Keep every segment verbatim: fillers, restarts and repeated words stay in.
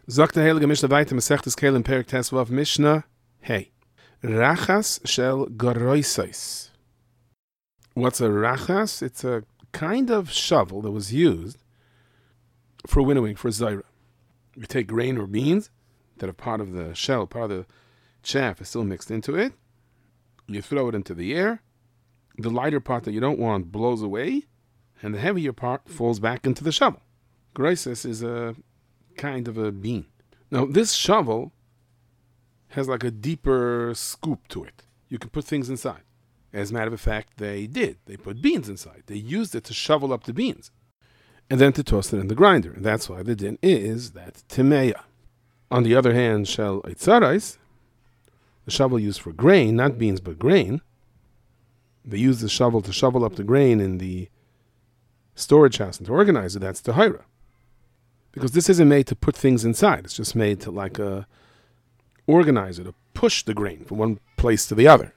Sagt der Heilige Mishnah weiter, Masechtes Kelim Perek Tesvav Mishnah, hey, Rachas shel Garoisais. What's a rachas? It's a kind of shovel that was used for winnowing, for zaira. You take grain or beans that are part of the shell, part of the chaff is still mixed into it. You throw it into the air. The lighter part that you don't want blows away, and the heavier part falls back into the shovel. Garoisais is a kind of a bean. Now, this shovel has like a deeper scoop to it. You can put things inside. As a matter of fact, they did. They put beans inside. They used it to shovel up the beans and then to toss it in the grinder. And that's why the din is that timeya. On the other hand, shel eitzarais, the shovel used for grain, not beans but grain, they use the shovel to shovel up the grain in the storage house and to organize it. That's tahira. Because this isn't made to put things inside. It's just made to like a organizer, to push the grain from one place to the other.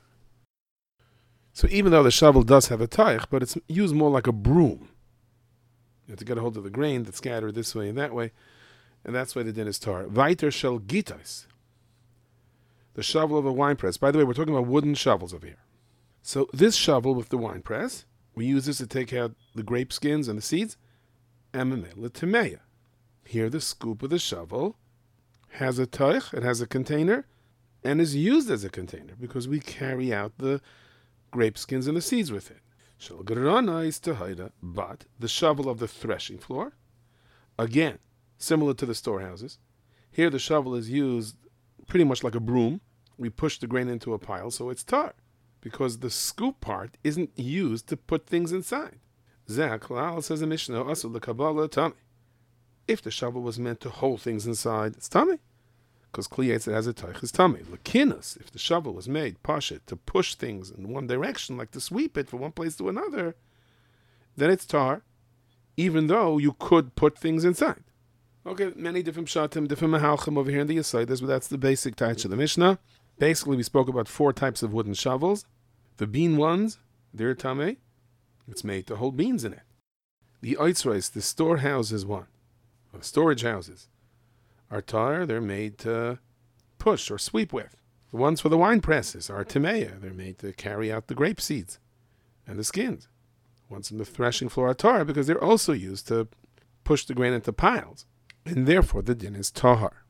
So even though the shovel does have a taich, but it's used more like a broom. You have to get a hold of the grain that's scattered this way and that way, and that's why the din is tar. Weiter shel gitais. The shovel of a wine press. By the way, we're talking about wooden shovels over here. So this shovel with the wine press, we use this to take out the grape skins and the seeds. Amamela timeya. Here the scoop of the shovel has a taich, it has a container, and is used as a container because we carry out the grape skins and the seeds with it. Shel gerana is tahira, but the shovel of the threshing floor, again, similar to the storehouses. Here the shovel is used pretty much like a broom. We push the grain into a pile, so it's tar, because the scoop part isn't used to put things inside. Zaklal says a Mishnah, asul the Kabbalah tami. If the shovel was meant to hold things inside, it's tummy. Because kliyetz, it has a taich, is tummy. Lakinas, if the shovel was made, pashit, to push things in one direction, like to sweep it from one place to another, then it's tar, even though you could put things inside. Okay, many different pshatim, different mahalchim over here in the Yesaidas, but that's the basic touch of the Mishnah. Basically, we spoke about four types of wooden shovels. The bean ones, they're tamei. It's made to hold beans in it. The oitzreis, the storehouses one, or storage houses, are tar, they're made to push or sweep with. The ones for the wine presses are timeya, they're made to carry out the grape seeds and the skins. The ones in the threshing floor are tar because they're also used to push the grain into piles. And therefore the din is tahar.